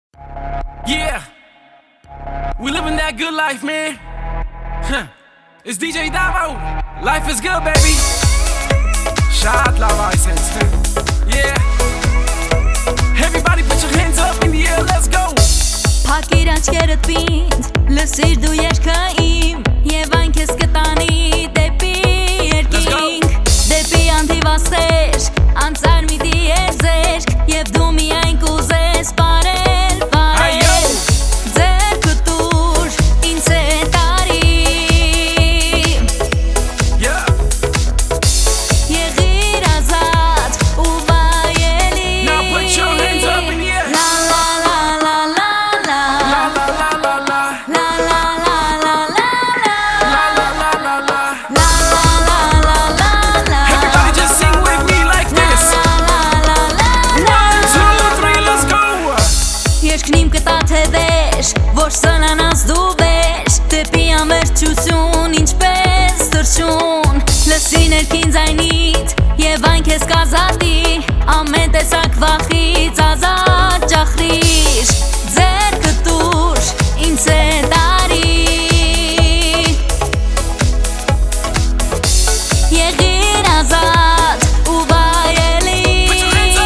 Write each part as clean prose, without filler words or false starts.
Yeah, we living that good life, man. It's DJ Davo. Life is good, baby. Shout la license. Yeah. Everybody put your hands up in the air, let's go. Փակիր աչքերդ պինդ, լսիր դու երգը իմ, եւ այն քեզ կտանի դեպի երկինք, դեպի անթիվաստեր, անցար մի դիեզերք, եւ դու միայն կուզես պարել, պարել, ձեռքը տուր, ինձ հետ արի, եղիր ազատ ու վայելի. Now put your hands up in the air. Որ սնանաս դու վեր դեպի ամերջություն ինչպես թրջուն լսի ներքին ձայնիդ եւ այն քեզ կազատի ամեն տեսակ վախից ազատ ջախրիր ձեռքը տուր ինձ հետ արի եղիր ազատ ու վայելի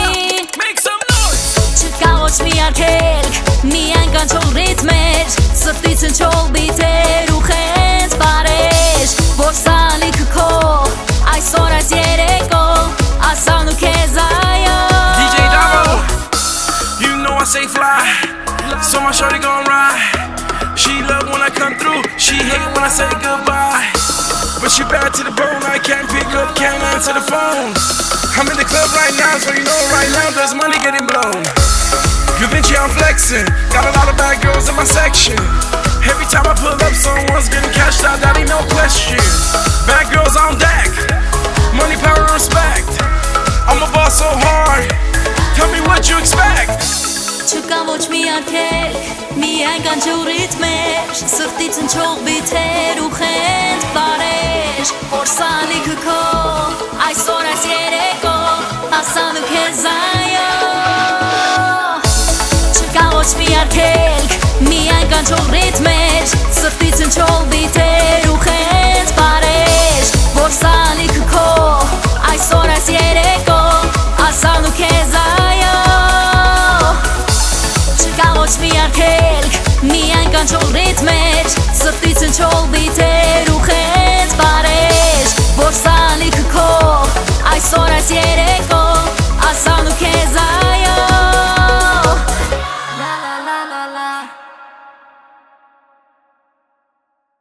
չկա ոչ մի արգելք միայն կանչող ռիթմեր սրտից հնչող բիթեր ու խենց բարեր որ սալիքը քո այսօր այս երեկո ասան ու քեզ այո DJ Davo, you know I say fly, so my shorty gon' ride. She love when I come through, she hate when I say goodbye. But she bad to the bone, I can't pick up, can't answer the phone. I'm in the club right now, so you know right now there's money getting blown. Da Vinci, I'm flexing, got a lot of bad girls in my section. Every time I pull up, someone's getting cashed out, that ain't no question. Bad girls on deck, money, power, and respect. I'ma ball so hard, tell me what you expect. Չկա ոչ մի արգելք, միայն կանչող ռիթմեր սրտից հնչող բիթեր ու խենց բարեր որ սալիքը քո այսօր այս երեկո ասան ու քեզ այո Չկա ոչ մի արգելք, միայն կանչող ռիթմեր սրտից հնչող բիթեր ու խենց բարեր որ սալիքը քո այսօր այս երեկո ասան ու քեզ այո Չկա ոչ մի արգելք, միայն կանչող ռիթմեր սրտից հնչող բիթեր